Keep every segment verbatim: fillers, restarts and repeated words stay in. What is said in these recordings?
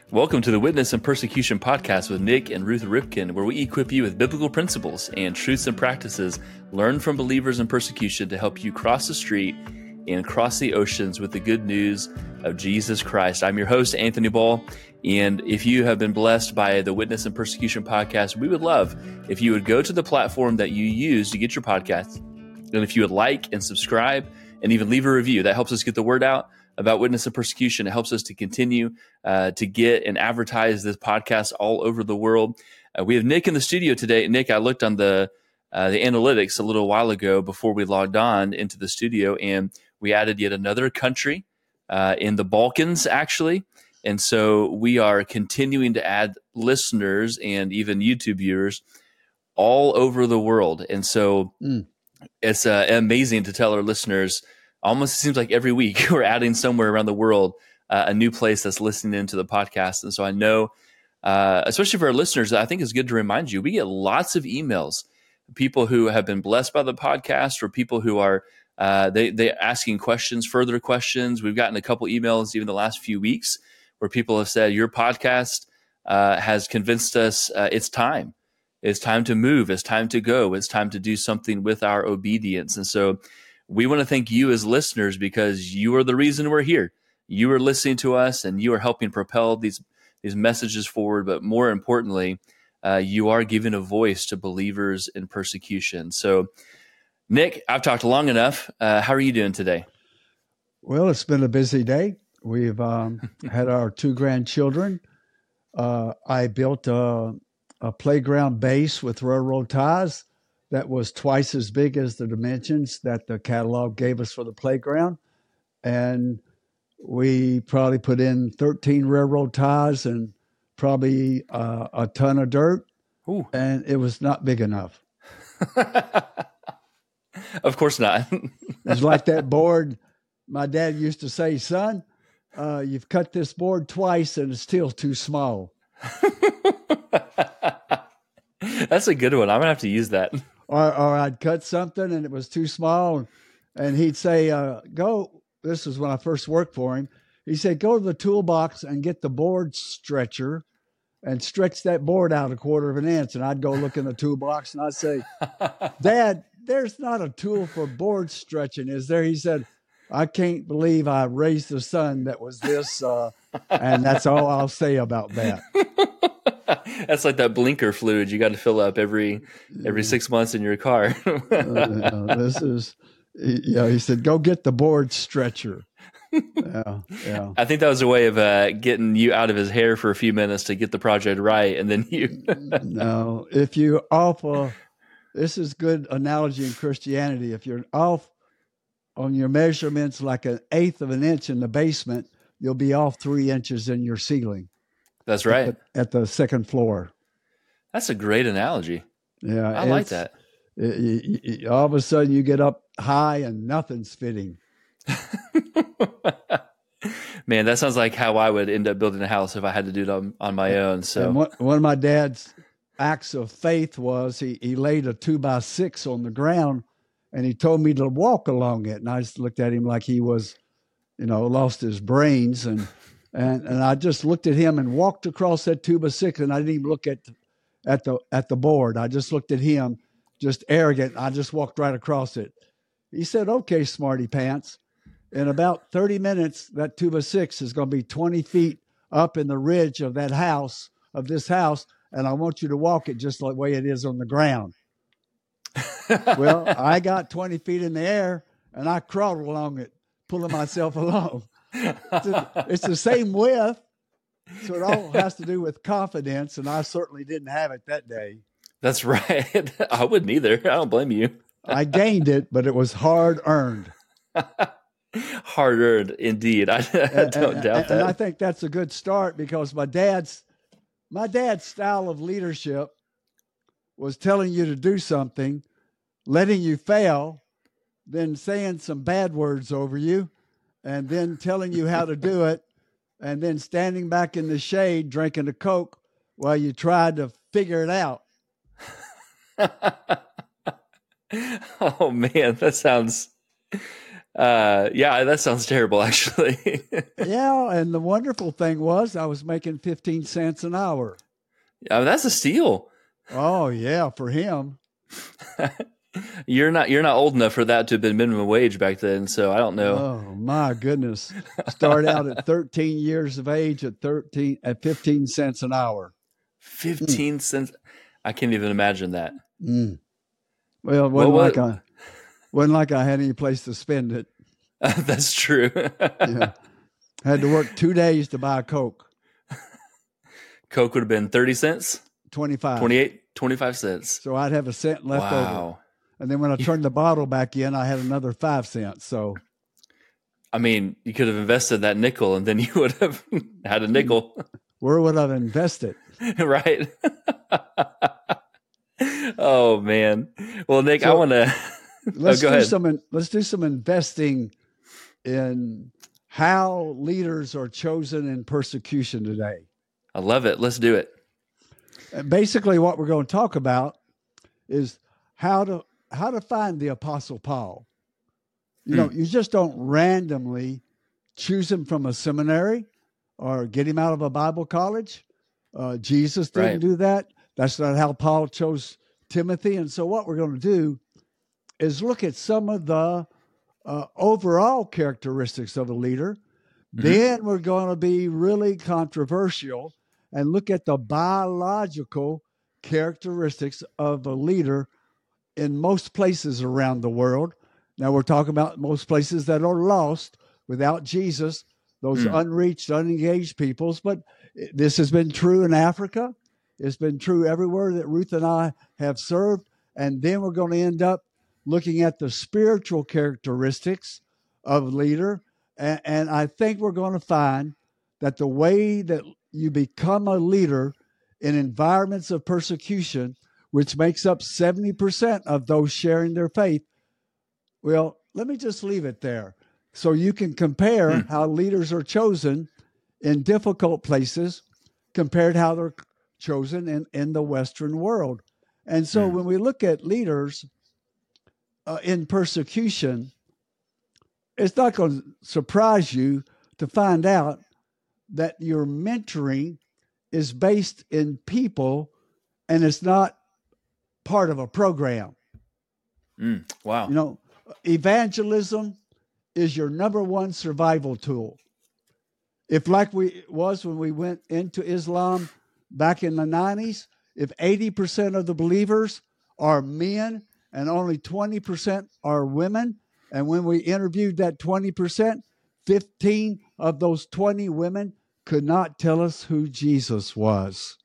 Welcome to the Witness and Persecution Podcast with Nick and Ruth Ripken, where we equip you with biblical principles and truths and practices learned from believers in persecution to help you cross the street and cross the oceans with the good news of Jesus Christ. I'm your host, Anthony Ball, and if you have been blessed by the Witness and Persecution Podcast, we would love if you would go to the platform that you use to get your podcast, and if you would like and subscribe and even leave a review. That helps us get the word out about Witness and Persecution. It helps us to continue uh, to get and advertise this podcast all over the world. Uh, we have Nick in the studio today. Nick, I looked on the uh, the analytics a little while ago before we logged on into the studio, and we added yet another country uh, in the Balkans, actually. And so we are continuing to add listeners and even YouTube viewers all over the world. And so mm. it's uh, amazing to tell our listeners, almost seems like every week we're adding somewhere around the world uh, a new place that's listening into the podcast. And so I know, uh, especially for our listeners, I think it's good to remind you, we get lots of emails, people who have been blessed by the podcast or people who are uh, they they asking questions, further questions. We've gotten a couple emails even the last few weeks where people have said, your podcast uh, has convinced us uh, it's time. It's time to move. It's time to go. It's time to do something with our obedience. And so we want to thank you as listeners because you are the reason we're here. You are listening to us and you are helping propel these, these messages forward. But more importantly, uh, you are giving a voice to believers in persecution. So, Nick, I've talked long enough. Uh, how are you doing today? Well, it's been a busy day. We've um, had our two grandchildren. Uh, I built a, a playground base with railroad ties that was twice as big as the dimensions that the catalog gave us for the playground. And we probably put in thirteen railroad ties and probably uh, a ton of dirt. Ooh. And it was not big enough. Of course not. It's like that board my dad used to say, son, uh, you've cut this board twice and it's still too small. That's a good one. I'm going to have to use that. Or, or I'd cut something and it was too small. And he'd say, uh, go, this was when I first worked for him. He said, go to the toolbox and get the board stretcher and stretch that board out a quarter of an inch. And I'd go look in the toolbox and I'd say, Dad, there's not a tool for board stretching, is there? He said, I can't believe I raised a son that was this. Uh, and that's all I'll say about that. That's like that blinker fluid you got to fill up every every six months in your car. uh, this is, you know, he said, go get the board stretcher. Yeah, yeah. I think that was a way of uh, getting you out of his hair for a few minutes to get the project right, and then you. No, if you off, uh, this is good analogy in Christianity. If you're off on your measurements like an eighth of an inch in the basement, you'll be off three inches in your ceiling. That's right. At the, at the second floor. That's a great analogy. Yeah. I like that. It, it, it, all of a sudden you get up high and nothing's fitting. Man, that sounds like how I would end up building a house if I had to do it on, on my own. So and one, one of my dad's acts of faith was he, he laid a two by six on the ground and he told me to walk along it. And I just looked at him like he was, you know, lost his brains. And And and I just looked at him and walked across that two by six, and I didn't even look at at the at the board. I just looked at him, just arrogant. I just walked right across it. He said, "Okay, smarty pants. In about thirty minutes, that two by six is going to be twenty feet up in the ridge of that house of this house, and I want you to walk it just the way it is on the ground." Well, I got twenty feet in the air, and I crawled along it, pulling myself along. It's the same width, so it all has to do with confidence, and I certainly didn't have it that day. That's right. I wouldn't either. I don't blame you. I gained it, but it was hard earned. Hard earned, indeed. I, I don't and, doubt and, that. And I think that's a good start because my dad's my dad's style of leadership was telling you to do something, letting you fail, then saying some bad words over you, and then telling you how to do it, and then standing back in the shade drinking a Coke while you tried to figure it out. Oh, man, that sounds Uh, yeah, that sounds terrible, actually. Yeah, and the wonderful thing was I was making fifteen cents an hour. Yeah, that's a steal. Oh yeah, for him. You're not you're not old enough for that to have been minimum wage back then, so I don't know. Oh my goodness! Start out at thirteen years of age at thirteen at fifteen cents an hour. Fifteen mm. cents. I can't even imagine that. Mm. Well, it wasn't what, like I wasn't like I had any place to spend it. Uh, that's true. Yeah. I had to work two days to buy a Coke. Coke would have been thirty cents? twenty-five. twenty-eight, twenty-five cents. So I'd have a cent left wow. over. And then when I turned the bottle back in, I had another five cents. So, I mean, you could have invested that nickel and then you would have had a nickel. Where would I have invested? Right. Oh, man. Well, Nick, so, I want to let's oh, go do ahead. some let's do some investing in how leaders are chosen in persecution today. I love it. Let's do it. And basically, what we're going to talk about is how to how to find the Apostle Paul. You know, mm. you just don't randomly choose him from a seminary or get him out of a Bible college. Uh, Jesus didn't right. do that. That's not how Paul chose Timothy. And so what we're going to do is look at some of the uh, overall characteristics of a leader. Mm-hmm. Then we're going to be really controversial and look at the biological characteristics of a leader in most places around the world. Now we're talking about most places that are lost without Jesus, those mm. unreached, unengaged peoples. But this has been true in Africa. It's been true everywhere that Ruth and I have served. And then we're going to end up looking at the spiritual characteristics of a leader. And, and I think we're going to find that the way that you become a leader in environments of persecution, which makes up seventy percent of those sharing their faith, well, let me just leave it there. So you can compare hmm. how leaders are chosen in difficult places compared to how they're chosen in, in the Western world. And so hmm. when we look at leaders uh, in persecution, it's not going to surprise you to find out that your mentoring is based in people and it's not part of a program. Mm, wow. You know, evangelism is your number one survival tool. If like we was when we went into Islam back in the nineties, if eighty percent of the believers are men and only twenty percent are women, and when we interviewed that twenty percent, fifteen of those twenty women could not tell us who Jesus was.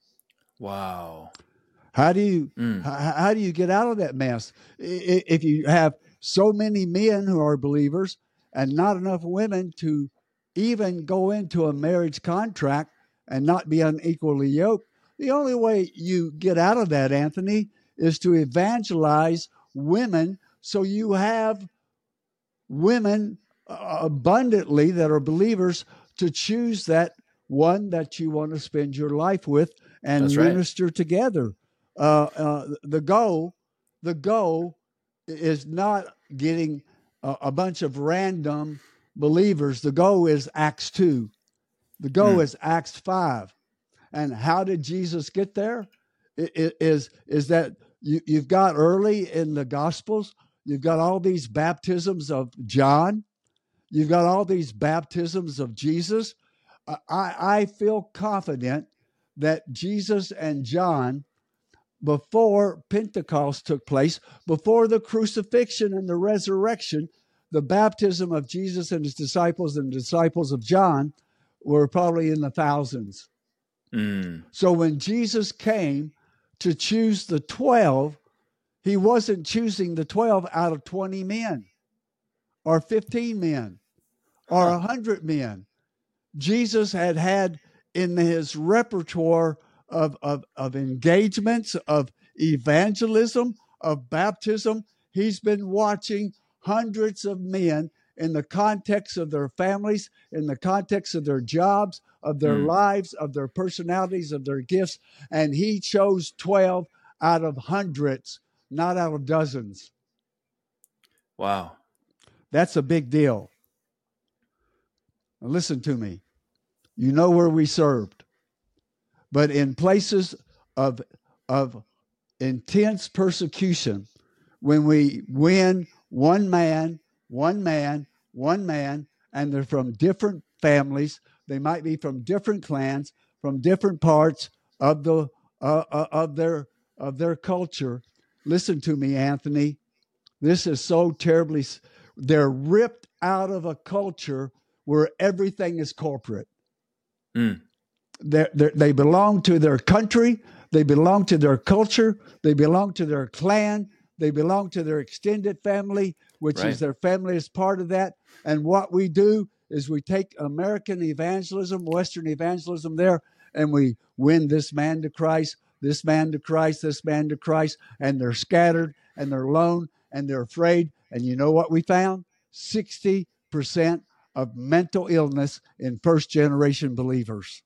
Wow. How do you mm. how, how do you get out of that mess? If you have so many men who are believers and not enough women to even go into a marriage contract and not be unequally yoked, the only way you get out of that, Anthony, is to evangelize women so you have women abundantly that are believers to choose that one that you want to spend your life with and That's minister right. together. Uh, uh, the goal, the goal is not getting a, a bunch of random believers. The goal is Acts two. The goal mm. is Acts five. And how did Jesus get there? It, it is, is that you, you've got early in the Gospels, you've got all these baptisms of John. You've got all these baptisms of Jesus. I, I feel confident that Jesus and John, before Pentecost took place, before the crucifixion and the resurrection, the baptism of Jesus and his disciples and the disciples of John were probably in the thousands. Mm. So when Jesus came to choose the twelve, he wasn't choosing the twelve out of twenty men or fifteen men or one hundred men. Jesus had had in his repertoire of, of, of engagements, of evangelism, of baptism, he's been watching hundreds of men in the context of their families, in the context of their jobs, of their mm. lives, of their personalities, of their gifts. And he chose twelve out of hundreds, not out of dozens. Wow. That's a big deal. Now listen to me. You know where we served. But in places of, of intense persecution, when we win one man, one man, one man, and they're from different families, they might be from different clans, from different parts of the uh, uh, of their of their culture. Listen to me, Anthony. This is so terribly. They're ripped out of a culture where everything is corporate. Mm. They're, they're, they belong to their country. They belong to their culture. They belong to their clan. They belong to their extended family, which Right. is their family is part of that. And what we do is we take American evangelism, Western evangelism there, and we win this man to Christ, this man to Christ, this man to Christ, and they're scattered and they're alone and they're afraid. And you know what we found? sixty percent of mental illness in first generation believers.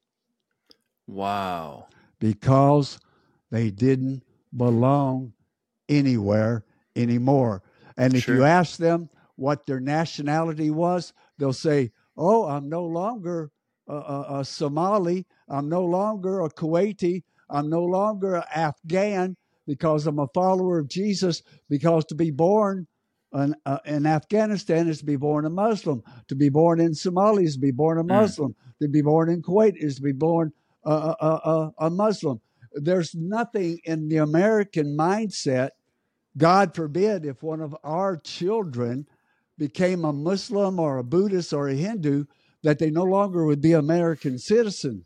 Wow. Because they didn't belong anywhere anymore. And if Sure. you ask them what their nationality was, they'll say, oh, I'm no longer a, a, a Somali. I'm no longer a Kuwaiti. I'm no longer an Afghan because I'm a follower of Jesus. Because to be born in, uh, in Afghanistan is to be born a Muslim. To be born in Somalia is to be born a Muslim. Mm. To be born in Kuwait is to be born a, a, a, a Muslim. There's nothing in the American mindset. God forbid if one of our children became a Muslim or a Buddhist or a Hindu, that they no longer would be American citizen.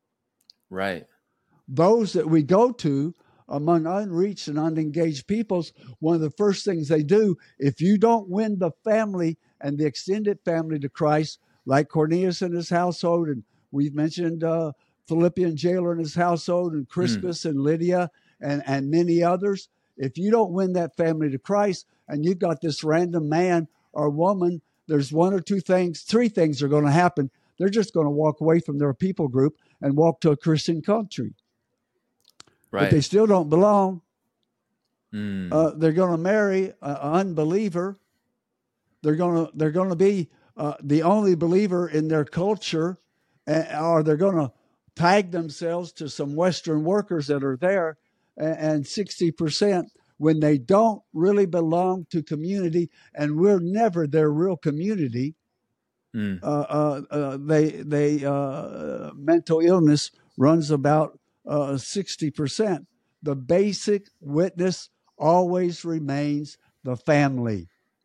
Right. Those that we go to among unreached and unengaged peoples, one of the first things they do, if you don't win the family and the extended family to Christ, like Cornelius and his household, and we've mentioned uh, Philippian jailer and his household, and Crispus mm. and Lydia and, and many others, if you don't win that family to Christ and you've got this random man or woman, there's one or two things, three things are going to happen. They're just going to walk away from their people group and walk to a Christian country. Right. But they still don't belong. Mm. Uh, they're going to marry an unbeliever. They're going to they're going to be uh, the only believer in their culture, uh, or they're going to tag themselves to some Western workers that are there. And sixty percent when they don't really belong to community, and we're never their real community. Mm. Uh, uh, uh, they they uh, mental illness runs about uh, sixty percent. The basic witness always remains the family,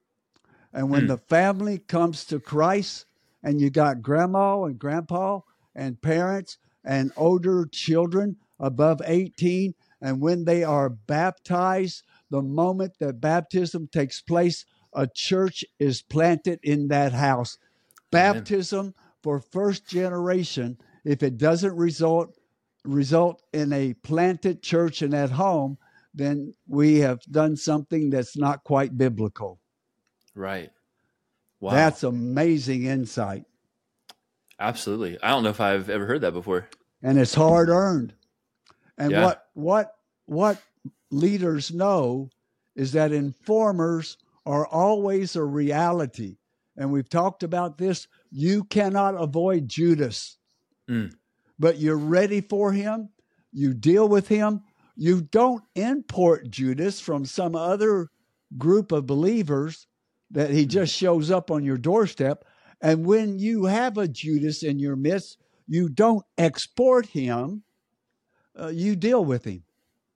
and when mm. the family comes to Christ, and you got grandma and grandpa and parents and older children above eighteen. And when they are baptized, the moment that baptism takes place, a church is planted in that house. Amen. Baptism for first generation, if it doesn't result result in a planted church in that home, then we have done something that's not quite biblical. Right. Wow. That's amazing insight. Absolutely. I don't know if I've ever heard that before. And it's hard earned. And yeah. what what what leaders know is that informers are always a reality. And we've talked about this. You cannot avoid Judas. Mm. But you're ready for him. You deal with him. You don't import Judas from some other group of believers that he just shows up on your doorstep. And when you have a Judas in your midst, you don't export him. Uh, you deal with him.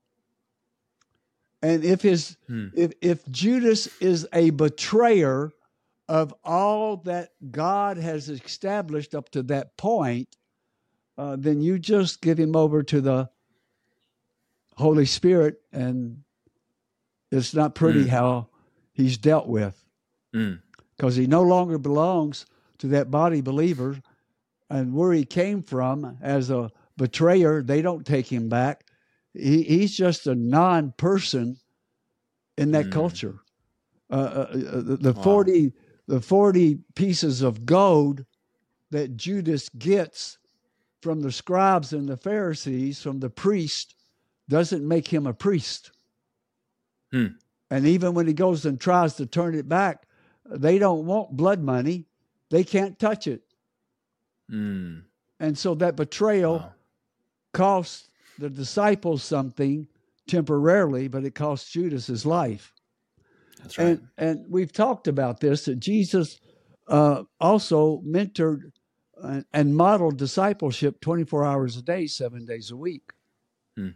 And if his hmm. if if Judas is a betrayer of all that God has established up to that point, uh, then you just give him over to the Holy Spirit, and it's not pretty hmm. how he's dealt with, because hmm. he no longer belongs to that body believer, and where he came from as a betrayer, they don't take him back. He, he's just a non-person in that mm. culture. Uh, uh, the the wow. forty the forty pieces of gold that Judas gets from the scribes and the Pharisees, from the priest, doesn't make him a priest. Hmm. And even when he goes and tries to turn it back, they don't want blood money. They can't touch it. Mm. And so that betrayal Wow. cost the disciples something temporarily, but it cost Judas his life. That's right. And and we've talked about this, that Jesus uh, also mentored and, and modeled discipleship twenty-four hours a day, seven days a week. Hmm.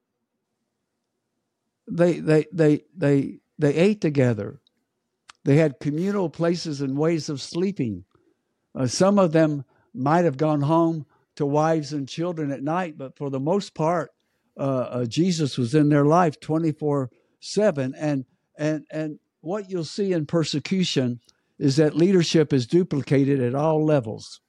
They they they they they ate together. They had communal places and ways of sleeping. Uh, some of them might have gone home to wives and children at night, but for the most part, uh, uh, Jesus was in their life twenty-four seven. And and and what you'll see in persecution is that leadership is duplicated at all levels.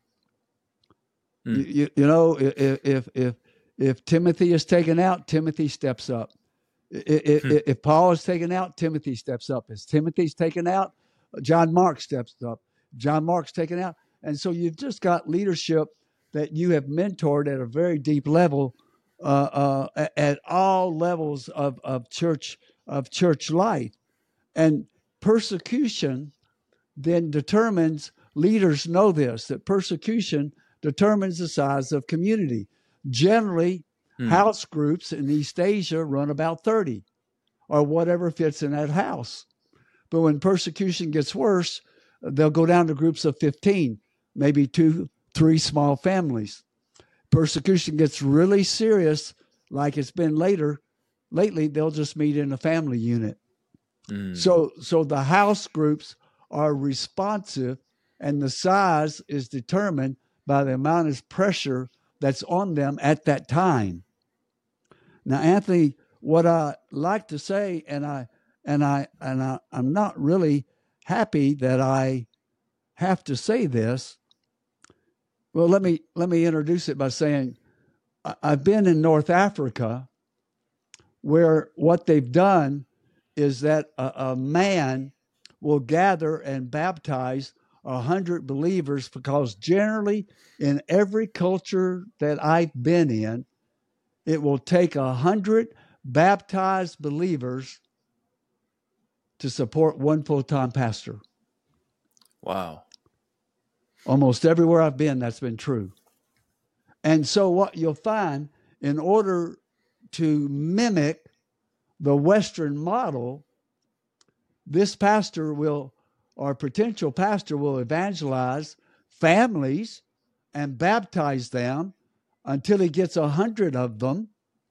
Mm. You, you, you know, if if if if Timothy is taken out, Timothy steps up. If, Hmm. if Paul is taken out, Timothy steps up. If Timothy's taken out, John Mark steps up. John Mark's taken out. And so you've just got leadership that you have mentored at a very deep level, uh, uh, at all levels of, of church of church life. And persecution then determines, leaders know this, that persecution determines the size of community. Generally, Hmm. house groups in East Asia run about thirty or whatever fits in that house. But when persecution gets worse, they'll go down to groups of fifteen, maybe two, three small families. Persecution gets really serious, like it's been later. Lately, they'll just meet in a family unit. Mm. So, so the house groups are responsive, and the size is determined by the amount of pressure that's on them at that time. Now, Anthony, what I like to say, and I and I and I, I'm not really happy that I have to say this. Well, let me let me introduce it by saying I- I've been in North Africa, where what they've done is that a, a man will gather and baptize a hundred believers, because generally in every culture that I've been in, it will take a hundred baptized believers to support one full-time pastor. Wow. Almost everywhere I've been, that's been true. And so what you'll find, in order to mimic the Western model, this pastor will, or potential pastor will evangelize families and baptize them until he gets a hundred of them.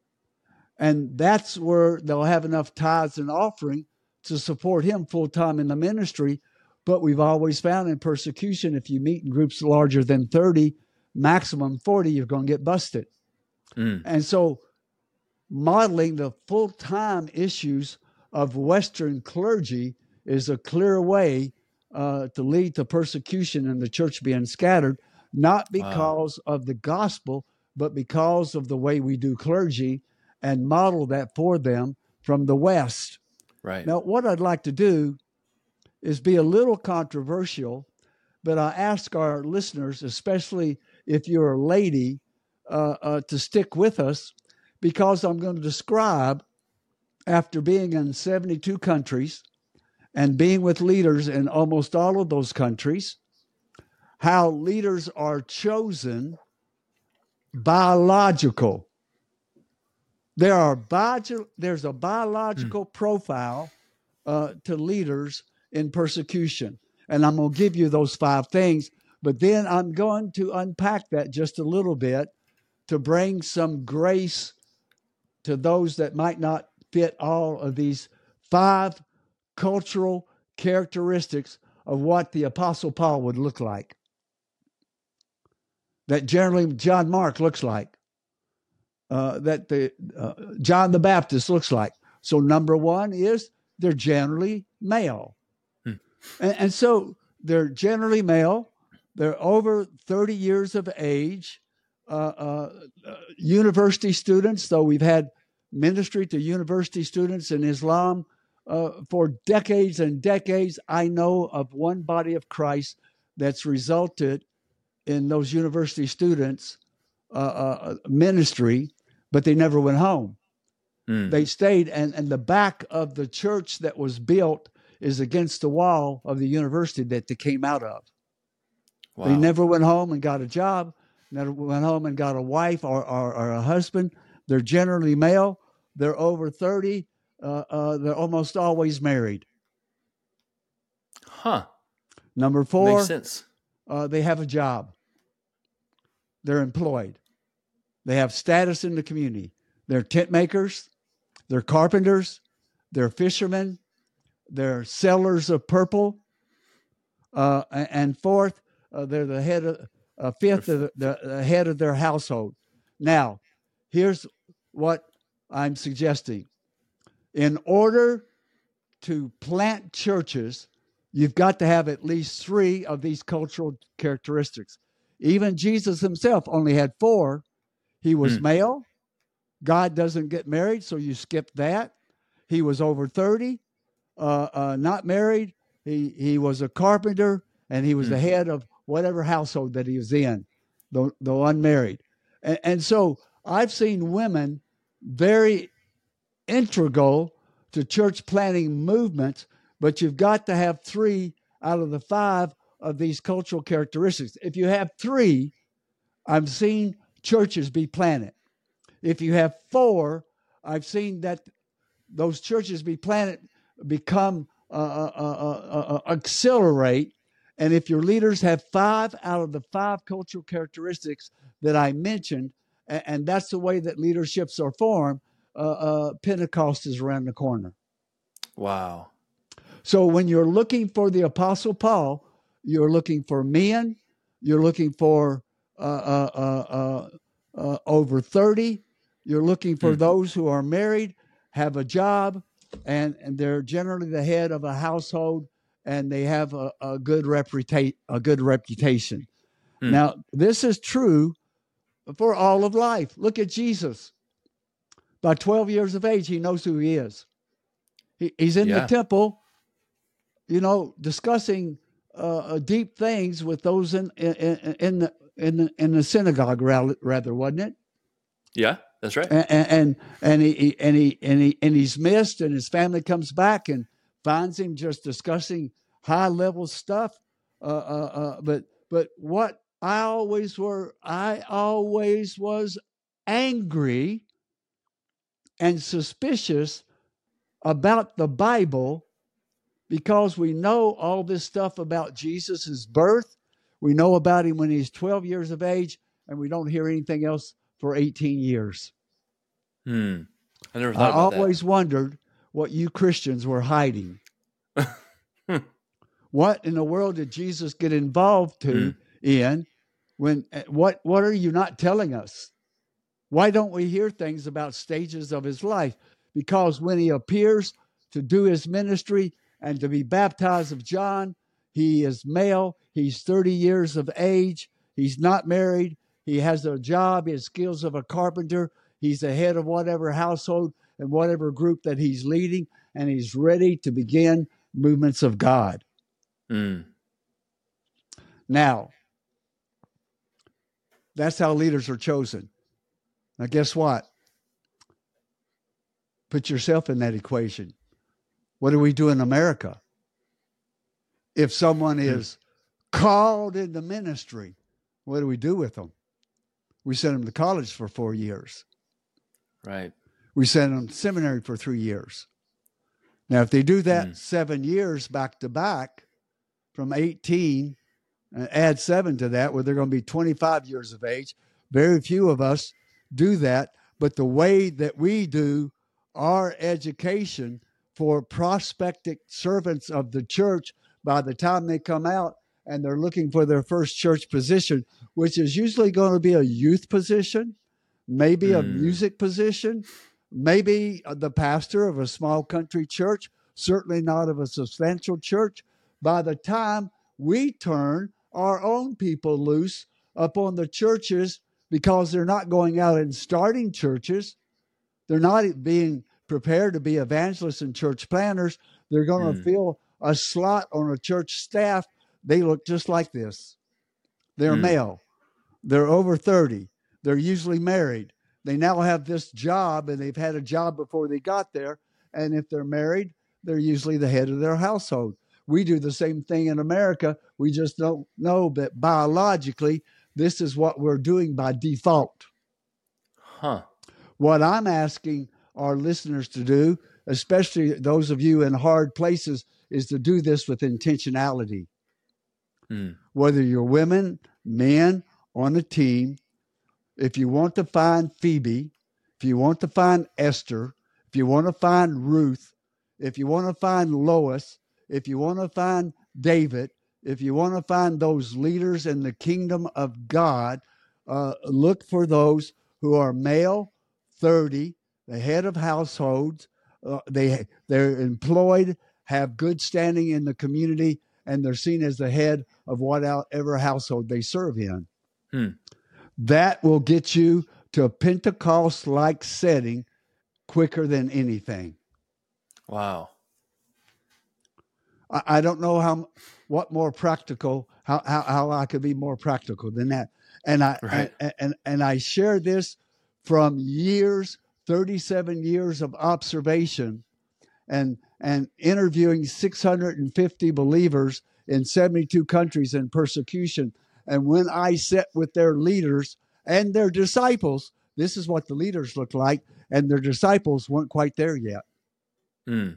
And that's where they'll have enough tithes and offering to support him full-time in the ministry. But we've always found in persecution, if you meet in groups larger than thirty, maximum forty, you're going to get busted. Mm. And so modeling the full-time issues of Western clergy is a clear way uh, to lead to persecution and the church being scattered, not because wow. of the gospel, but because of the way we do clergy and model that for them from the West. Right. Now, what I'd like to do is be a little controversial, but I ask our listeners, especially if you're a lady, uh, uh, to stick with us, because I'm going to describe, after being in seventy-two countries and being with leaders in almost all of those countries, how leaders are chosen biological. There are bio, there's a biological mm. profile uh, to leaders in persecution. And I'm going to give you those five things, but then I'm going to unpack that just a little bit to bring some grace to those that might not fit all of these five cultural characteristics of what the Apostle Paul would look like, that generally John Mark looks like, uh, that the uh, John the Baptist looks like. So number one is they're generally male. Hmm. And, and so they're generally male. They're over thirty years of age. Uh, uh, uh, university students, though we've had ministry to university students in Islam uh, for decades and decades. I know of one body of Christ that's resulted in those university students uh, uh, ministry, but they never went home. Mm. They stayed, and, and the back of the church that was built is against the wall of the university that they came out of. Wow. They never went home and got a job, never went home and got a wife or, or, or a husband. They're generally male. They're over thirty. Uh, uh, they're almost always married. Huh. Number four, Makes sense. Uh, they have a job. They're employed. They have status in the community. They're tent makers. They're carpenters. They're fishermen. They're sellers of purple. Uh, and fourth, uh, they're the head of, uh, fifth, the, the, the head of their household. Now, here's what I'm suggesting. In order to plant churches, you've got to have at least three of these cultural characteristics. Even Jesus himself only had four. He was Hmm. male. God doesn't get married, so you skip that. He was over thirty, uh, uh, not married. He he was a carpenter, and he was Hmm. the head of whatever household that he was in, though, though unmarried. And, and so I've seen women very integral to church planting movements, but you've got to have three out of the five of these cultural characteristics. If you have three, I've seen churches be planted. If you have four, I've seen that those churches be planted, become, uh, uh, uh, uh, accelerate. And if your leaders have five out of the five cultural characteristics that I mentioned, and, and that's the way that leaderships are formed, uh, uh, Pentecost is around the corner. Wow. So when you're looking for the Apostle Paul, you're looking for men, you're looking for uh, uh, uh, uh, uh, over thirty, you're looking for Hmm. those who are married, have a job, and, and they're generally the head of a household, and they have a, a good reputa- a good reputation. Hmm. Now, this is true for all of life. Look at Jesus. By twelve years of age, he knows who he is. He, he's in Yeah. the temple, you know, discussing uh, deep things with those in in, in the in the in the synagogue, rather, wasn't it? Yeah, that's right. And and and he and he and he and he's missed, and his family comes back and finds him just discussing high level stuff. Uh, uh, uh, but but what I always were, I always was angry and suspicious about the Bible, because we know all this stuff about Jesus' birth. We know about him when he's twelve years of age, and we don't hear anything else for eighteen years. Hmm. I never I thought about always wondered what you Christians were hiding. that. What in the world did Jesus get involved to in? When what what are you not telling us? Why don't we hear things about stages of his life? Because when he appears to do his ministry and to be baptized of John, he is male. He's thirty years of age. He's not married. He has a job. He has skills of a carpenter. He's the head of whatever household and whatever group that he's leading, and he's ready to begin movements of God. Hmm. Now, that's how leaders are chosen. Now, guess what? Put yourself in that equation. What do we do in America? If someone is called into ministry, what do we do with them? We send them to college for four years. Right. We send them to seminary for three years. Now, if they do that Mm. seven years back to back, from eighteen, and add seven to that, where they're going to be twenty-five years of age, very few of us do that. But the way that we do our education for prospective servants of the church, by the time they come out and they're looking for their first church position, which is usually going to be a youth position, maybe a Mm. music position, maybe the pastor of a small country church, certainly not of a substantial church. By the time we turn our own people loose upon the churches, because they're not going out and starting churches, they're not being prepared to be evangelists and church planners, they're going to Mm. fill a slot on a church staff. They look just like this. They're Mm. male. They're over thirty. They're usually married. They now have this job, and they've had a job before they got there. And if they're married, they're usually the head of their household. We do the same thing in America. We just don't know that biologically, this is what we're doing by default. Huh. What I'm asking our listeners to do, especially those of you in hard places, is to do this with intentionality. Mm. Whether you're women, men on a team, if you want to find Phoebe, if you want to find Esther, if you want to find Ruth, if you want to find Lois, if you want to find David, if you want to find those leaders in the kingdom of God, uh, look for those who are male, thirty, the head of households, uh, they, they're employed, have good standing in the community, and they're seen as the head of whatever household they serve in. Hmm. That will get you to a Pentecost-like setting quicker than anything. Wow. I, I don't know how what more practical, how, how, how I could be more practical than that. And I Right. and, and, and I share this from years, thirty-seven years of observation and and interviewing six hundred fifty believers in seventy-two countries in persecution. And when I sat with their leaders and their disciples, this is what the leaders looked like, and their disciples weren't quite there yet. Mm.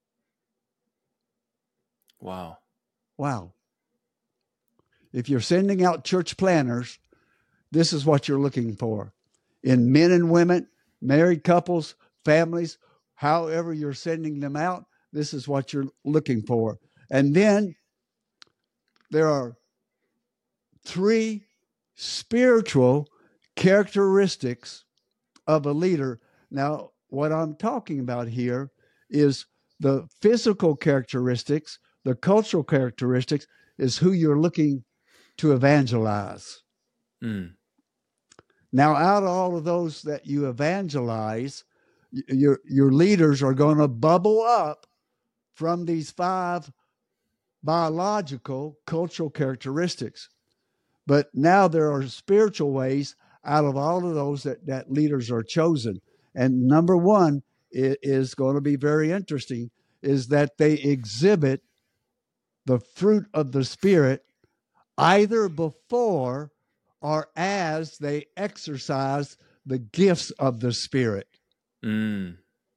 Wow. Wow. If you're sending out church planners, this is what you're looking for. In men and women, married couples, families, however you're sending them out, this is what you're looking for. And then there are three spiritual characteristics of a leader. Now, what I'm talking about here is the physical characteristics, the cultural characteristics, is who you're looking to evangelize. Mm. Now, out of all of those that you evangelize, your your leaders are going to bubble up from these five biological cultural characteristics. But now there are spiritual ways out of all of those that, that leaders are chosen. And number one is, is going to be very interesting, is that they exhibit the fruit of the Spirit either before or as they exercise the gifts of the Spirit. Mm.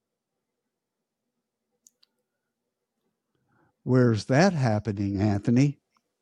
Where's that happening, Anthony?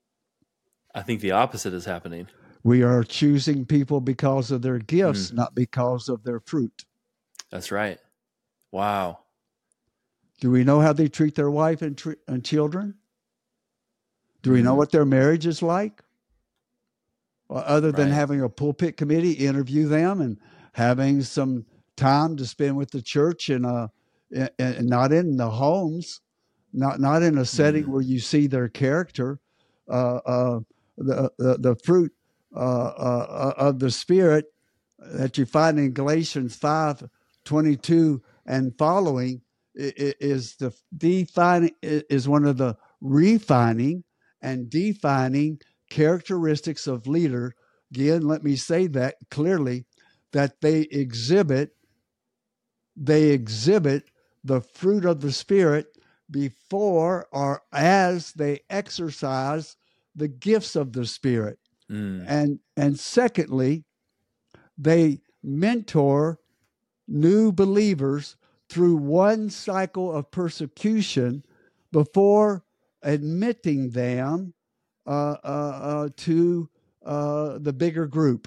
I think the opposite is happening. We are choosing people because of their gifts, Mm. not because of their fruit. That's right. Wow. Do we know how they treat their wife and, tr- and children? Do we know Mm. what their marriage is like? Well, other than Right. having a pulpit committee interview them and having some time to spend with the church and uh, and not in the homes, not not in a setting Mm. where you see their character, uh, uh, the, the the fruit uh, uh, of the Spirit that you find in Galatians five twenty-two and following is the defining is one of the refining and defining characteristics of leader. Again, let me say that clearly, that they exhibit they exhibit the fruit of the Spirit before or as they exercise the gifts of the Spirit. Mm. And and secondly, they mentor new believers through one cycle of persecution before admitting them uh, uh, uh, to uh, the bigger group.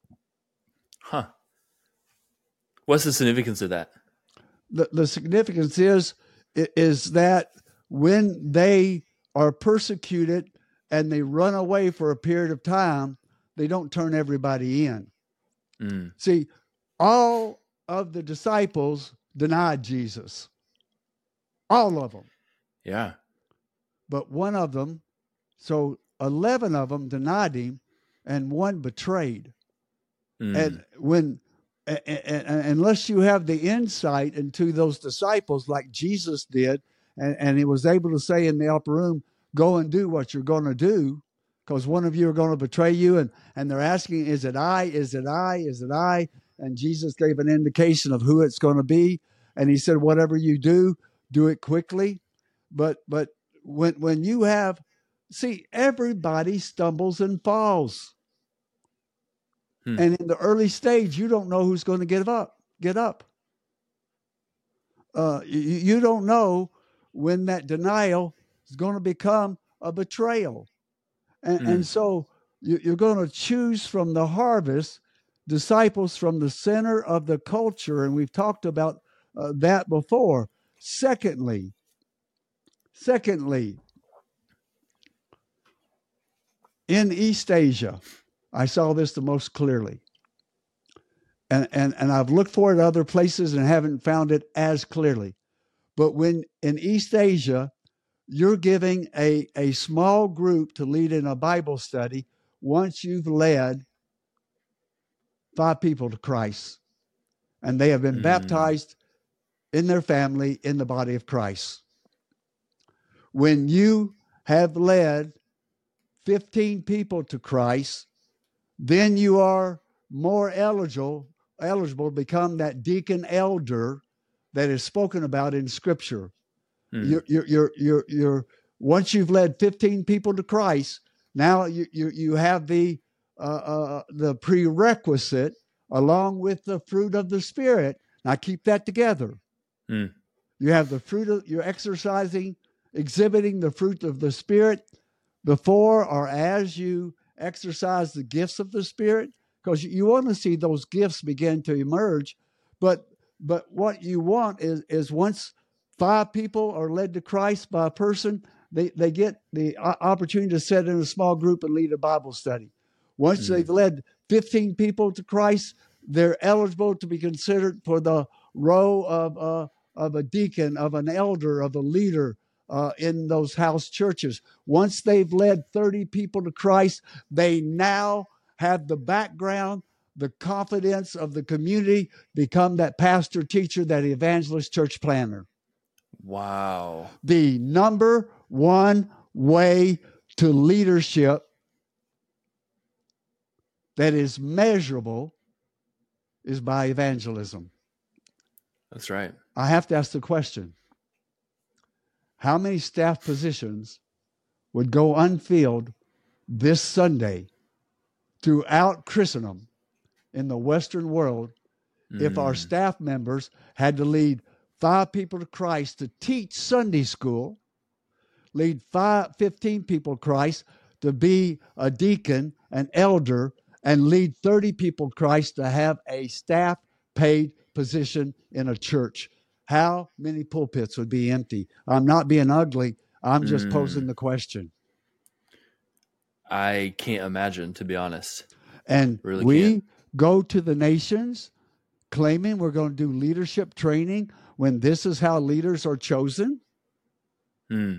Huh. What's the significance of that? The, the significance is is that when they are persecuted and they run away for a period of time, they don't turn everybody in. Mm. See, all of the disciples denied Jesus. All of them. Yeah. But one of them, so eleven of them denied him and one betrayed. Mm. And when, and, and, and unless you have the insight into those disciples like Jesus did, and, and he was able to say in the upper room, go and do what you're going to do, because one of you are going to betray you. And, and they're asking, is it I? Is it I? Is it I? And Jesus gave an indication of who it's going to be. And he said, whatever you do, do it quickly. But but when when you have, see, everybody stumbles and falls. Hmm. And in the early stage, you don't know who's going to get up. Get up. Uh, you, you don't know when that denial is going to become a betrayal. And, mm. and so you, you're going to choose from the harvest disciples from the center of the culture. And we've talked about uh, that before. Secondly, secondly, in East Asia, I saw this the most clearly. And, and, and I've looked for it other places and haven't found it as clearly. But when in East Asia, you're giving a, a small group to lead in a Bible study once you've led five people to Christ, and they have been mm. baptized in their family in the body of Christ. When you have led fifteen people to Christ, then you are more eligible, eligible to become that deacon elder that is spoken about in Scripture. Mm. You're, you're, you're, you're, you're, once you've led fifteen people to Christ, now you, you, you have the, uh, uh, the prerequisite along with the fruit of the Spirit. Now keep that together. Mm. You have the fruit of, you're exercising, exhibiting the fruit of the Spirit before or as you exercise the gifts of the Spirit, because you, you want to see those gifts begin to emerge. But but what you want is is once five people are led to Christ by a person, they, they get the opportunity to sit in a small group and lead a Bible study. Once mm-hmm. they've led fifteen people to Christ, they're eligible to be considered for the role of, uh, of a deacon, of an elder, of a leader uh, in those house churches. Once they've led thirty people to Christ, they now have the background, the confidence of the community, become that pastor, teacher, that evangelist, church planner. Wow. The number one way to leadership that is measurable is by evangelism. That's right. I have to ask the question, how many staff positions would go unfilled this Sunday throughout Christendom in the Western world mm. if our staff members had to lead five people to Christ to teach Sunday school, lead five, fifteen people to Christ to be a deacon, an elder, and lead thirty people to Christ to have a staff paid position in a church? How many pulpits would be empty? I'm not being ugly. I'm just mm. posing the question. I can't imagine, to be honest. And really we can't. go to the nations claiming we're going to do leadership training when this is how leaders are chosen. Hmm.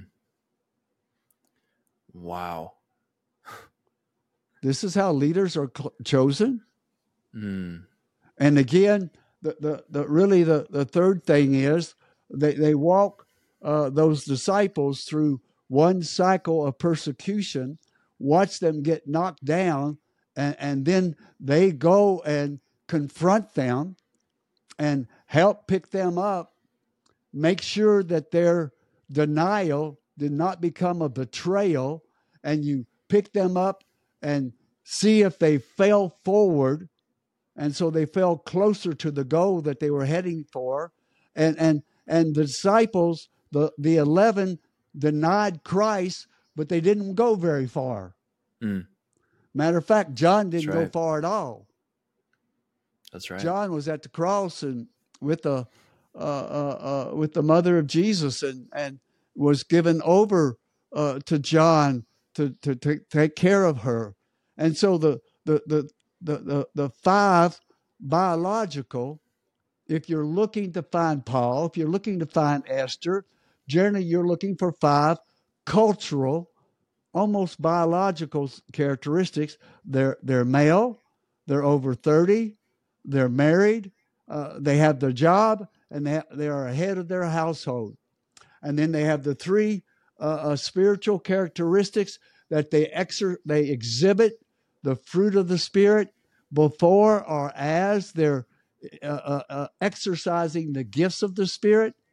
Wow. This is how leaders are cl- chosen. Hmm. And again, the, the, the really the, the third thing is they, they walk uh, those disciples through one cycle of persecution, watch them get knocked down, and, and then they go and confront them and help pick them up, make sure that their denial did not become a betrayal, and you pick them up and see if they fell forward. And so they fell closer to the goal that they were heading for. And and and the disciples, the, the eleven, denied Christ, but they didn't go very far. Mm. Matter of fact, John didn't right. go far at all. That's right. John was at the cross and with the uh, uh, uh, with the mother of Jesus, and, and was given over uh, to John to, to, to take care of her. And so the the the the the, the five biological, if you're looking to find Paul, if you're looking to find Esther, generally you're looking for five cultural, almost biological characteristics. They're they're male, they're over thirty, they're married, uh, they have their job, and they, they are ahead of their household. And then they have the three uh, uh, spiritual characteristics that they exer- they exhibit the fruit of the Spirit before or as they're uh, uh, uh, exercising the gifts of the Spirit.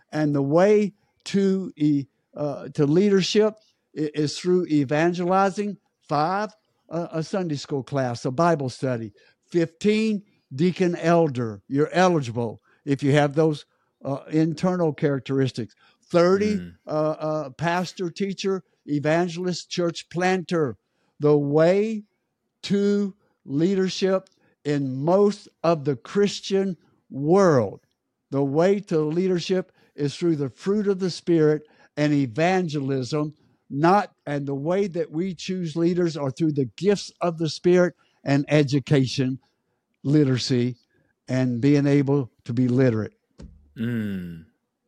And the way to e, uh, to leadership is, is through evangelizing. Five, uh, a Sunday school class, a Bible study. Fifteen, deacon elder. You're eligible if you have those uh, internal characteristics. thirty, mm. uh, uh, pastor, teacher, evangelist, church planter. The way to leadership in most of the Christian world, the way to leadership is through the fruit of the Spirit and evangelism, not, and the way that we choose leaders are through the gifts of the Spirit and education, literacy, and being able to be literate. Mm.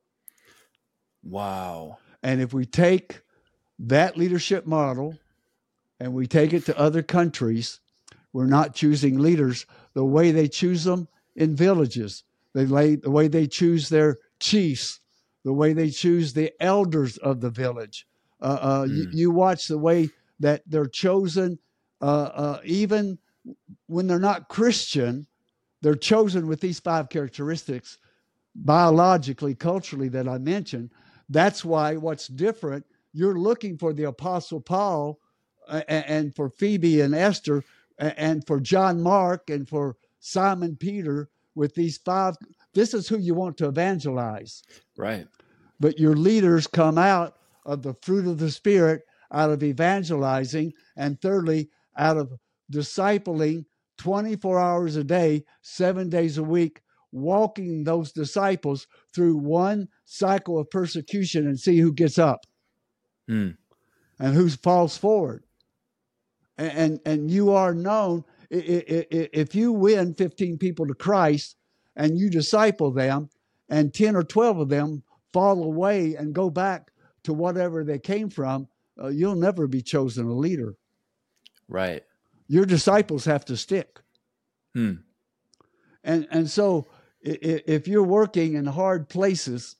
Wow. And if we take that leadership model and we take it to other countries, we're not choosing leaders the way they choose them in villages, they lay, the way they choose their chiefs, the way they choose the elders of the village. Uh, uh, mm. you, you watch the way that they're chosen, uh, uh, even when they're not Christian, they're chosen with these five characteristics, biologically, culturally, that I mentioned. That's why what's different, you're looking for the Apostle Paul uh, and for Phoebe and Esther and for John Mark and for Simon Peter with these five. This is who you want to evangelize. Right. But your leaders come out of the fruit of the Spirit, out of evangelizing, and thirdly, out of discipling twenty-four hours a day, seven days a week, walking those disciples through one cycle of persecution and see who gets up mm. and who falls forward. And, and, and you are known, if you win fifteen people to Christ and you disciple them and ten or twelve of them fall away and go back to whatever they came from, uh, you'll never be chosen a leader. Right. Your disciples have to stick. Hmm. And and so if you're working in hard places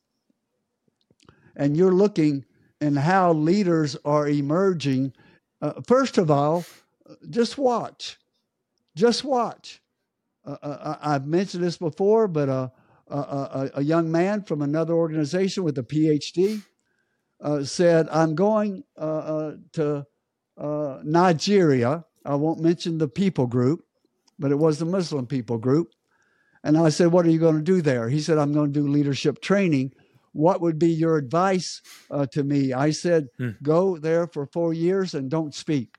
and you're looking in how leaders are emerging, uh, first of all, just watch. Just watch. Uh, uh, I've mentioned this before, but uh, uh, uh, a young man from another organization with a P H D uh, said, I'm going uh, uh, to uh, Nigeria. I won't mention the people group, but it was the Muslim people group. And I said, what are you going to do there? He said, I'm going to do leadership training. What would be your advice uh, to me? I said, hmm. go there for four years and don't speak.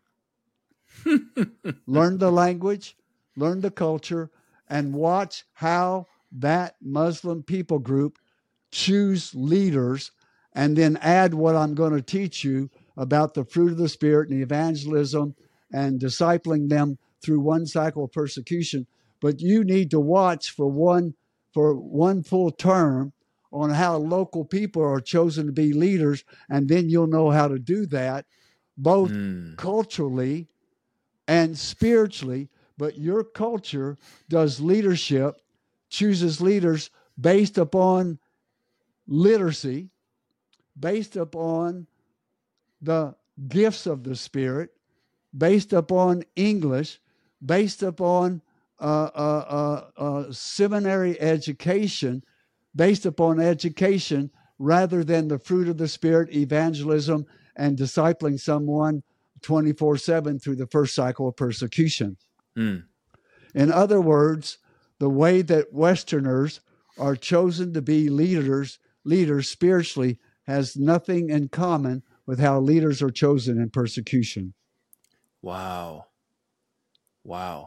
Learn the language, learn the culture, and watch how that Muslim people group choose leaders, and then add what I'm going to teach you about the fruit of the Spirit and evangelism and discipling them through one cycle of persecution. But you need to watch for one for one full term on how local people are chosen to be leaders, and then you'll know how to do that, both mm. culturally and spiritually. But your culture does leadership, chooses leaders based upon literacy, based upon the gifts of the Spirit, based upon English, based upon uh, uh, uh, uh, seminary education, based upon education rather than the fruit of the Spirit, evangelism, and discipling someone twenty-four seven through the first cycle of persecution. Mm. In other words, the way that Westerners are chosen to be leaders, leaders spiritually, has nothing in common with how leaders are chosen in persecution. Wow. Wow.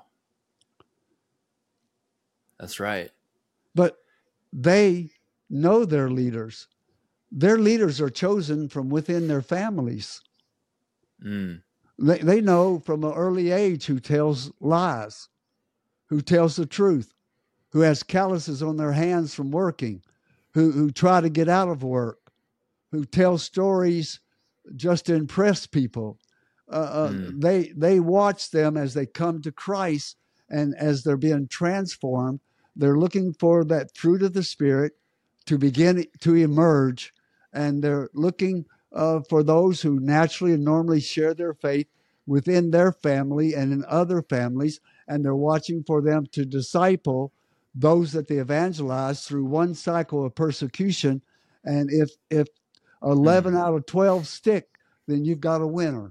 That's right. But they know their leaders. Their leaders are chosen from within their families. Mm. They, they know from an early age who tells lies, who tells the truth, who has calluses on their hands from working, who, who try to get out of work, who tell stories just to impress people. Uh, uh, mm. They they watch them as they come to Christ, and as they're being transformed, they're looking for that fruit of the Spirit to begin to emerge, and they're looking uh, for those who naturally and normally share their faith within their family and in other families, and they're watching for them to disciple those that they evangelize through one cycle of persecution, And if if eleven mm. out of twelve stick, then you've got a winner.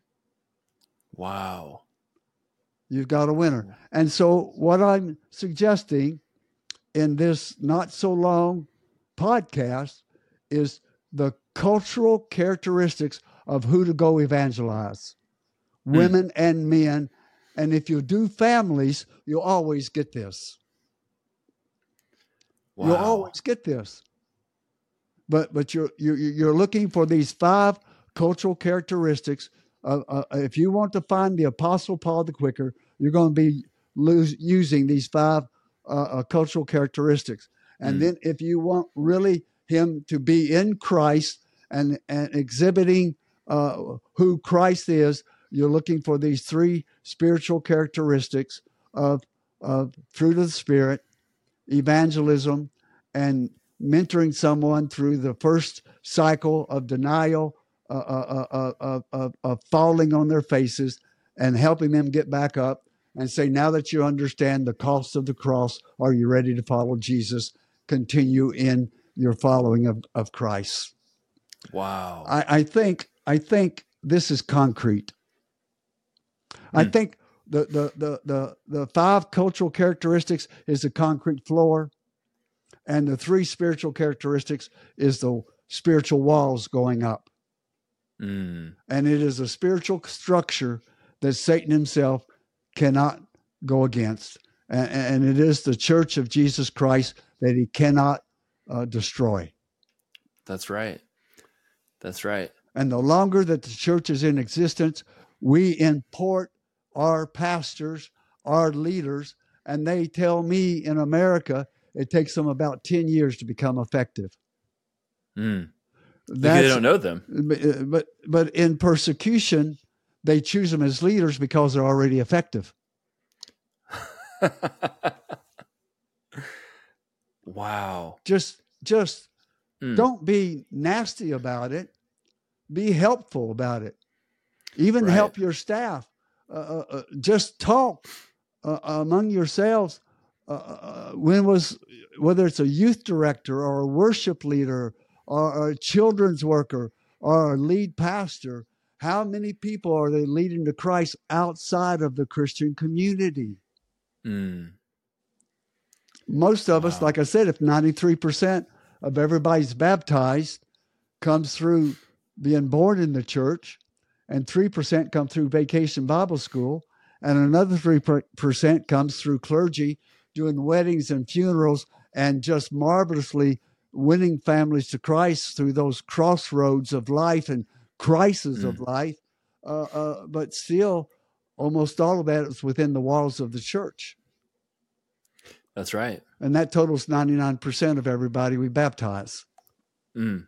Wow. You've got a winner. And so what I'm suggesting in this not so long podcast is the cultural characteristics of who to go evangelize, mm. women and men. And if you do families, you'll always get this. Wow. You'll always get this. But but you're you're you're looking for these five cultural characteristics. Uh, uh, if you want to find the Apostle Paul the quicker, you're going to be lose, using these five uh, uh, cultural characteristics. And mm. then if you want really him to be in Christ and, and exhibiting uh, who Christ is, you're looking for these three spiritual characteristics of, of fruit of the Spirit, evangelism, and mentoring someone through the first cycle of denial, uh, uh, uh, uh, uh, uh, falling on their faces, and helping them get back up and say, now that you understand the cost of the cross, are you ready to follow Jesus? Continue in your following of, of Christ. Wow. I, I think I think this is concrete. Hmm. I think the, the, the, the, the five cultural characteristics is the concrete floor, and the three spiritual characteristics is the spiritual walls going up. Mm. And it is a spiritual structure that Satan himself cannot go against. And, and it is the church of Jesus Christ that he cannot uh, destroy. That's right. That's right. And the longer that the church is in existence, we import our pastors, our leaders, and they tell me in America, it takes them about ten years to become effective. Mm. Because they don't know them. But, but but in persecution, they choose them as leaders because they're already effective. Wow. Just just mm. don't be nasty about it. Be helpful about it. Even right. help your staff. Uh, uh, just talk uh, among yourselves. Uh, uh, when was whether it's a youth director or a worship leader or a children's worker or a lead pastor, how many people are they leading to Christ outside of the Christian community? Mm. Most of wow. us, like I said, if ninety-three percent of everybody's baptized comes through being born in the church, and three percent come through Vacation Bible School, and another three percent comes through clergy doing weddings and funerals and just marvelously winning families to Christ through those crossroads of life and crises mm. of life. Uh, uh, but still, almost all of that is within the walls of the church. That's right. And that totals ninety-nine percent of everybody we baptize. Mm.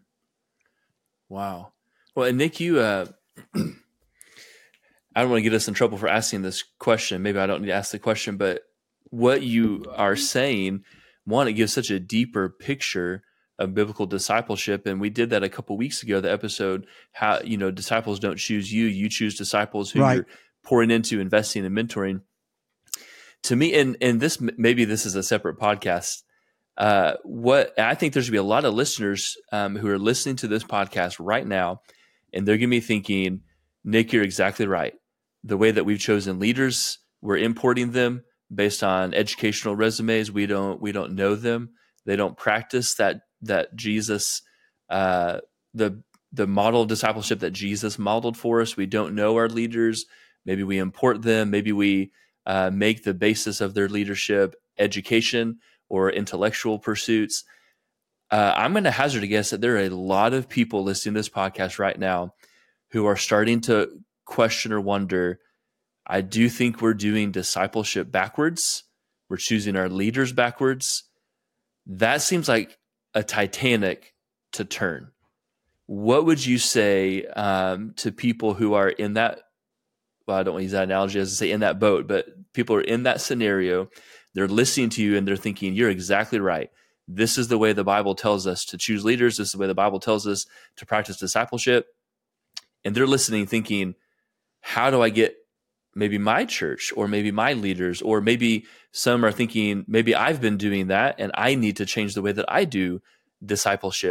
Wow. Well, and Nick, you, uh, I don't want to get us in trouble for asking this question. Maybe I don't need to ask the question, but what you are saying, one, it gives such a deeper picture of biblical discipleship. And we did that a couple of weeks ago, the episode, how, you know, disciples don't choose you, you choose disciples who right. you're pouring into, investing and mentoring. To me, and, and this, maybe this is a separate podcast. Uh, what I think there's going to be a lot of listeners um, who are listening to this podcast right now, and they're going to be thinking, Nick, you're exactly right. The way that we've chosen leaders, we're importing them based on educational resumes. We don't, we don't know them. They don't practice that, that Jesus, uh, the, the model of discipleship that Jesus modeled for us. We don't know our leaders. Maybe we import them. Maybe we uh, make the basis of their leadership education or intellectual pursuits. Uh, I'm going to hazard a guess that there are a lot of people listening to this podcast right now who are starting to question or wonder, I do think we're doing discipleship backwards. We're choosing our leaders backwards. That seems like a Titanic to turn. What would you say um, to people who are in that, well, I don't want to use that analogy as to say in that boat, but people are in that scenario. They're listening to you and they're thinking, you're exactly right. This is the way the Bible tells us to choose leaders. This is the way the Bible tells us to practice discipleship. And they're listening thinking, how do I get maybe my church or maybe my leaders, or maybe some are thinking, maybe I've been doing that and I need to change the way that I do discipleship.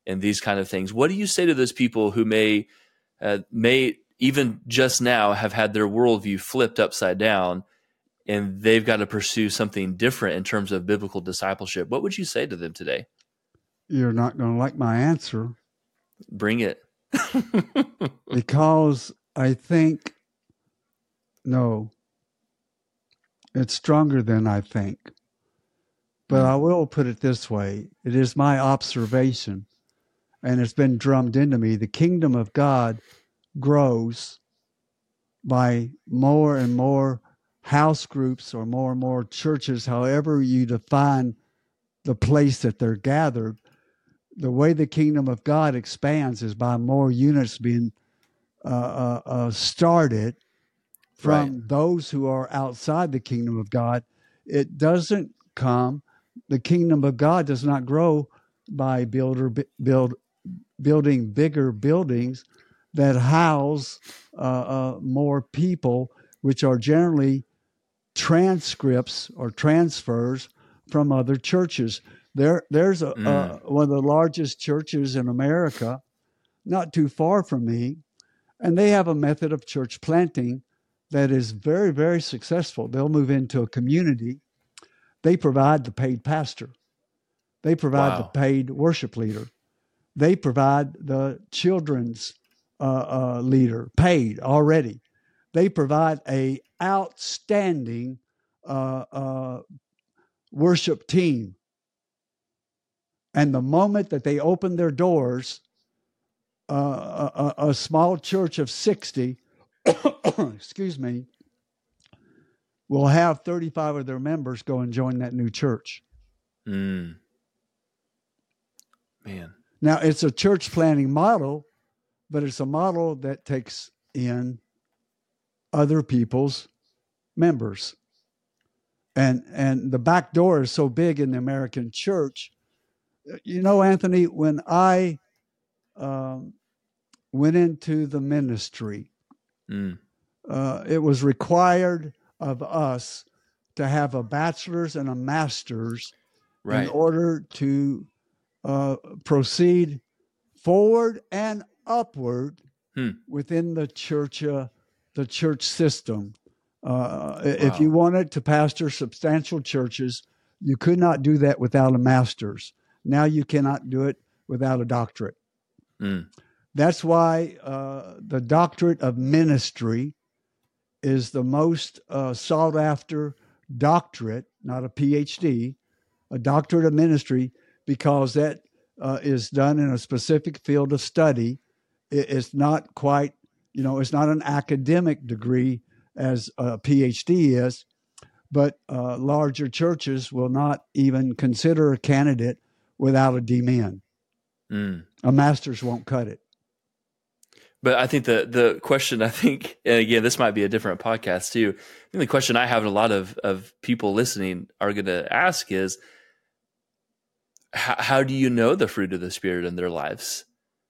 and these kind of things. What do you say to those people who may, uh, may even just now have had their worldview flipped upside down, and they've got to pursue something different in terms of biblical discipleship? What would you say to them today? You're not going to like my answer. Bring it. Because I think, no, it's stronger than I think. But I will put it this way. It is my observation, and it's been drummed into me. The kingdom of God grows by more and more house groups or more and more churches, however you define the place that they're gathered. The way the kingdom of God expands is by more units being uh, uh, uh, started from Right. those who are outside the kingdom of God. It doesn't come, the kingdom of God does not grow by builder, build, building bigger buildings that house uh, uh, more people, which are generally transcripts or transfers from other churches. There, there's a, Mm. uh, one of the largest churches in America, not too far from me, and they have a method of church planting that is very, very successful. They'll move into a community. They provide the paid pastor. They provide Wow. the paid worship leader. They provide the children's uh, uh, leader, paid already. They provide a outstanding uh, uh, worship team. And the moment that they open their doors, uh, a, a small church of sixty, excuse me, will have thirty-five of their members go and join that new church. Mm. Man. Now, it's a church planning model, but it's a model that takes in other people's members. And, and the back door is so big in the American church. You know, Anthony, when I um, went into the ministry, Mm. uh, it was required of us to have a bachelor's and a master's Right. in order to uh, proceed forward and upward Hmm. within the church, uh, the church system. Uh, Wow. If you wanted to pastor substantial churches, you could not do that without a master's. Now you cannot do it without a doctorate. Mm. That's why uh, the doctorate of ministry is the most uh, sought after doctorate, not a P H D, a doctorate of ministry, because that uh, is done in a specific field of study. It, it's not quite, you know, it's not an academic degree as a P H D is, but uh, larger churches will not even consider a candidate without a D Min. Mm. A master's won't cut it. But I think the the question, I think, and again, this might be a different podcast too. I think the question I have and a lot of, of people listening are going to ask is, how, how do you know the fruit of the Spirit in their lives?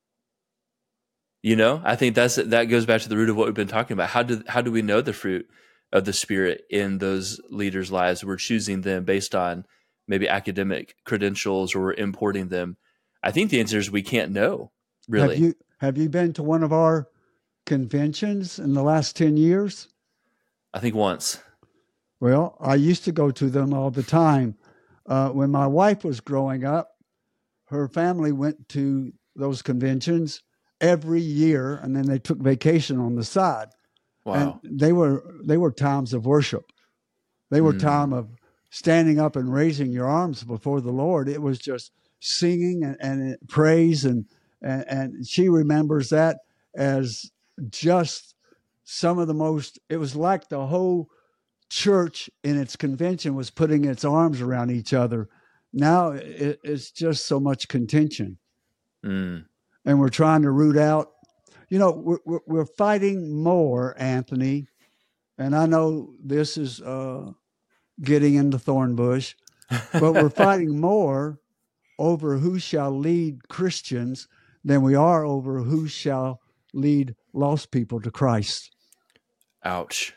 You know, I think that's that goes back to the root of what we've been talking about. How do how do we know the fruit of the Spirit in those leaders' lives? We're choosing them based on maybe academic credentials, or we're importing them. I think the answer is we can't know, really. Have you have you been to one of our conventions in the last ten years? I think once. Well, I used to go to them all the time. Uh, when my wife was growing up, her family went to those conventions every year, and then they took vacation on the side. Wow. And they were they were times of worship. They were Mm. time of standing up and raising your arms before the Lord. It was just singing and, and praise, and, and and she remembers that as just some of the most. It was like the whole church in its convention was putting its arms around each other. Now it, it's just so much contention, Mm. and we're trying to root out. You know, we're, we're, we're fighting more, Anthony, and I know this is uh, getting into Thornbush, but we're fighting more over who shall lead Christians than we are over who shall lead lost people to Christ. Ouch.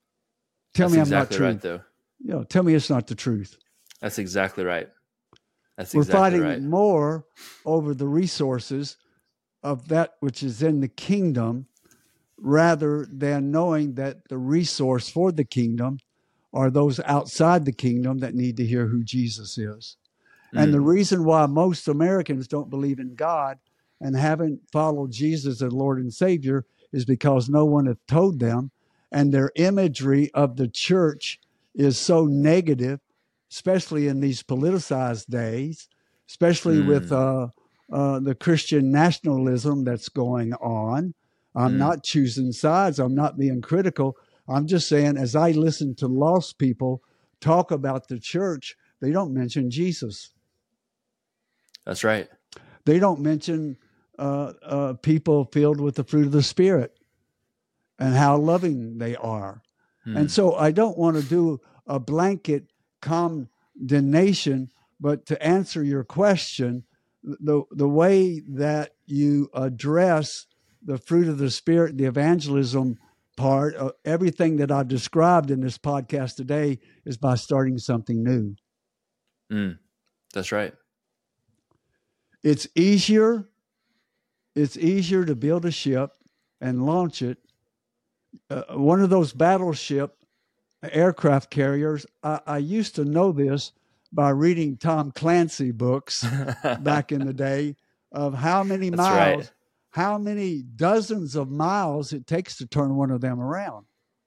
Tell That's me I'm exactly not true. right, though. You know, tell me it's not the truth. That's exactly right. That's We're exactly fighting right. more over the resources of that which is in the kingdom rather than knowing that the resource for the kingdom are those outside the kingdom that need to hear who Jesus is. Mm. And the reason why most Americans don't believe in God and haven't followed Jesus as Lord and Savior is because no one has told them, and their imagery of the church is so negative, especially in these politicized days, especially mm. with uh, uh, the Christian nationalism that's going on. I'm mm. not choosing sides. I'm not being critical. I'm just saying, as I listen to lost people talk about the church, they don't mention Jesus. That's right. They don't mention uh, uh, people filled with the fruit of the Spirit and how loving they are. Hmm. And so I don't want to do a blanket condemnation, but to answer your question, the, the way that you address the fruit of the Spirit, the evangelism part, uh, everything that I've described in this podcast today is by starting something new. Mm, that's right. It's easier. It's easier to build a ship and launch it. Uh, one of those battleship aircraft carriers, I, I used to know this by reading Tom Clancy books back in the day of how many That's miles, right. how many dozens of miles it takes to turn one of them around.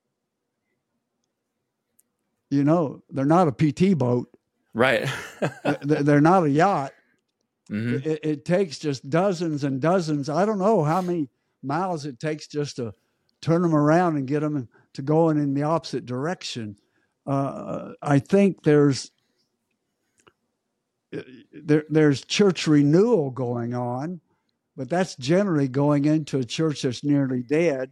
You know, they're not a P T boat. Right. They're not a yacht. Mm-hmm. It, it takes just dozens and dozens. I don't know how many miles it takes just to turn them around and get them to going in the opposite direction. Uh, I think there's there, there's church renewal going on, but that's generally going into a church that's nearly dead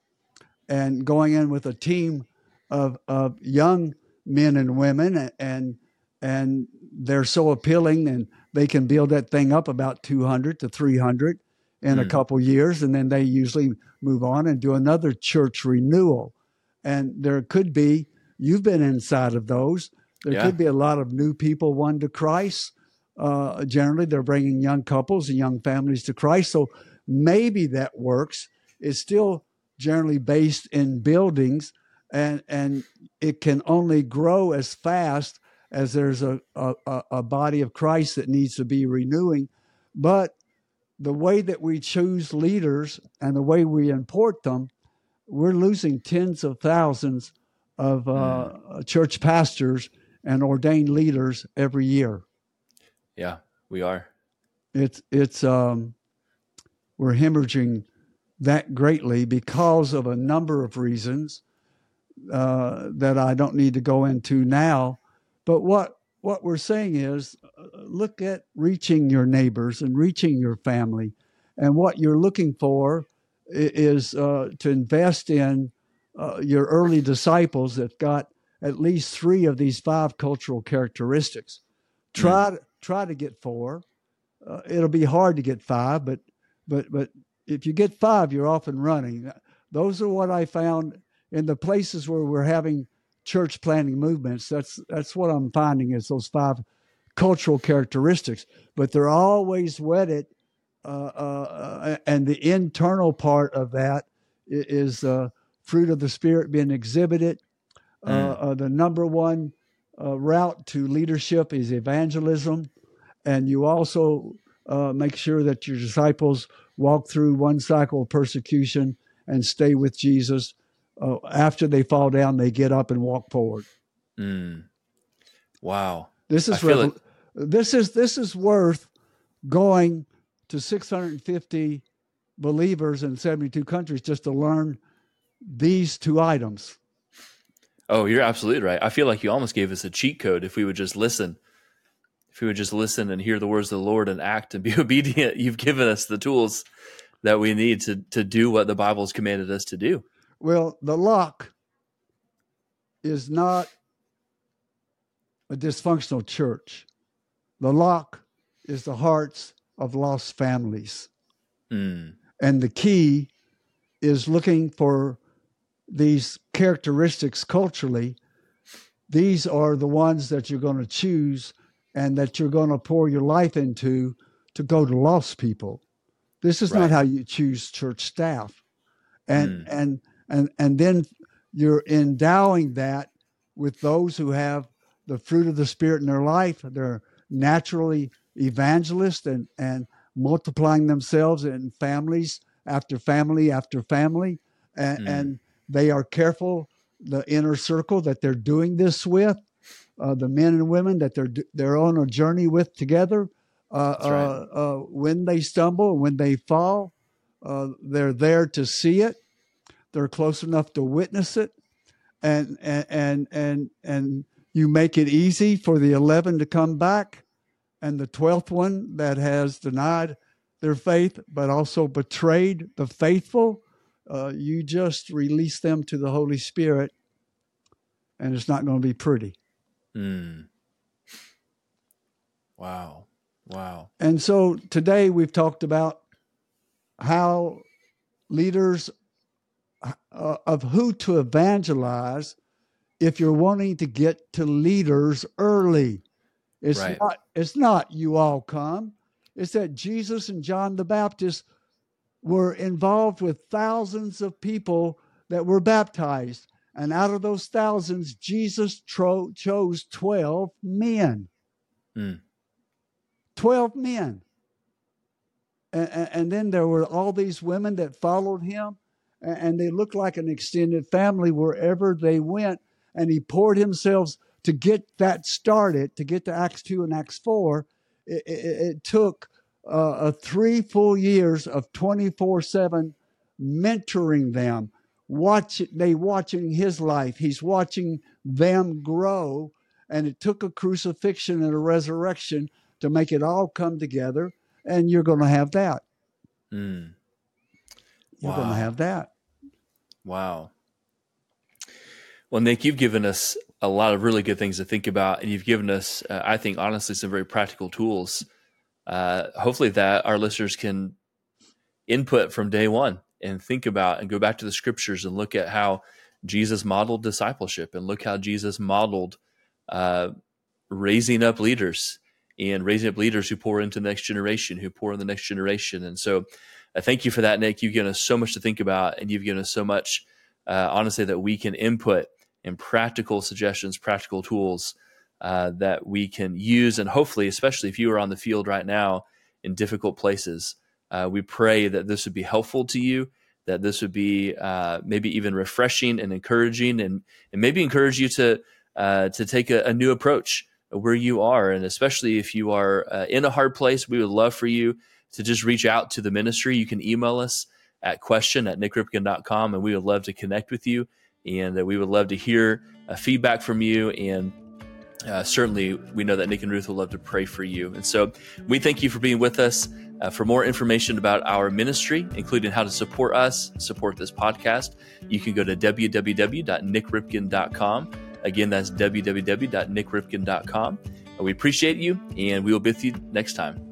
and going in with a team of of young men and women, and and they're so appealing, and they can build that thing up about two hundred to three hundred in mm. a couple years, and then they usually move on and do another church renewal. And there could be, you've been inside of those, there yeah. could be a lot of new people won to Christ. Uh, generally, they're bringing young couples and young families to Christ. So maybe that works. It's still generally based in buildings, and, and it can only grow as fast as there's a, a, a body of Christ that needs to be renewing. But the way that we choose leaders and the way we import them, we're losing tens of thousands of uh, mm. church pastors and ordained leaders every year. Yeah, we are. It's it's um, we're hemorrhaging that greatly because of a number of reasons uh, that I don't need to go into now. But what what we're saying is, uh, look at reaching your neighbors and reaching your family, and what you're looking for is uh, to invest in uh, your early disciples that got at least three of these five cultural characteristics. Try mm. try to get four. Uh, it'll be hard to get five, but but but if you get five, you're off and running. Those are what I found in the places where we're having church planting movements. That's that's what I'm finding is those five cultural characteristics, but they're always wedded. Uh, uh, and the internal part of that is uh, fruit of the Spirit being exhibited. Mm. Uh, uh, the number one uh, route to leadership is evangelism. And you also uh, make sure that your disciples walk through one cycle of persecution and stay with Jesus. Uh, after they fall down, they get up and walk forward. Mm. Wow. This is revel- like- this is this is worth going to six hundred fifty believers in seventy-two countries just to learn these two items. Oh, you're absolutely right. I feel like you almost gave us a cheat code if we would just listen. If we would just listen and hear the words of the Lord and act and be obedient. You've given us the tools that we need to to do what the Bible's commanded us to do. Well, the lock is not a dysfunctional church. The lock is the hearts of lost families. Mm. And the key is looking for these characteristics culturally. These are the ones that you're going to choose and that you're going to pour your life into to go to lost people. This is Right. not how you choose church staff. And, Mm. and, and, and then you're endowing that with those who have the fruit of the Spirit in their life. They're naturally evangelists and, and multiplying themselves in families after family after family. And, Mm. and they are careful, the inner circle that they're doing this with, uh, the men and women that they're, they're on a journey with together. Uh, That's right. uh, uh, when they stumble, when they fall, uh, they're there to see it. They're close enough to witness it, and and and and and you make it easy for the eleven to come back, and the twelfth one that has denied their faith but also betrayed the faithful. Uh, you just release them to the Holy Spirit, and it's not going to be pretty. Mm. Wow. Wow. And so today we've talked about how leaders uh, of who to evangelize if you're wanting to get to leaders early. It's Right. not it's not you all come. It's that Jesus and John the Baptist were involved with thousands of people that were baptized. And out of those thousands, Jesus tro- chose twelve men. Mm. twelve men. And, and then there were all these women that followed him, and they looked like an extended family wherever they went. And he poured himself to get that started, to get to Acts two and Acts four. It, it, it took uh, a three full years of twenty-four seven mentoring them. Watch they watching his life. He's watching them grow. And it took a crucifixion and a resurrection to make it all come together. And you're going to have that. Mm. You're Wow. going to have that. Wow. Well, Nick, you've given us a lot of really good things to think about, and you've given us, uh, I think, honestly, some very practical tools. Uh, hopefully that our listeners can input from day one and think about and go back to the scriptures and look at how Jesus modeled discipleship and look how Jesus modeled uh, raising up leaders and raising up leaders who pour into the next generation, who pour in the next generation. And so I thank you for that, Nick. You've given us so much to think about, and you've given us so much, uh, honestly, that we can input and practical suggestions, practical tools uh, that we can use. And hopefully, especially if you are on the field right now in difficult places, uh, we pray that this would be helpful to you, that this would be uh, maybe even refreshing and encouraging, and, and maybe encourage you to uh, to take a, a new approach where you are. And especially if you are uh, in a hard place, we would love for you to just reach out to the ministry. You can email us at question at nick ripken dot com, and we would love to connect with you. And uh, we would love to hear uh, feedback from you. And uh, certainly we know that Nick and Ruth would love to pray for you. And so we thank you for being with us. Uh, for more information about our ministry, including how to support us, support this podcast, you can go to w w w dot nick ripken dot com. Again, that's w w w dot nick ripken dot com. And we appreciate you, and we will be with you next time.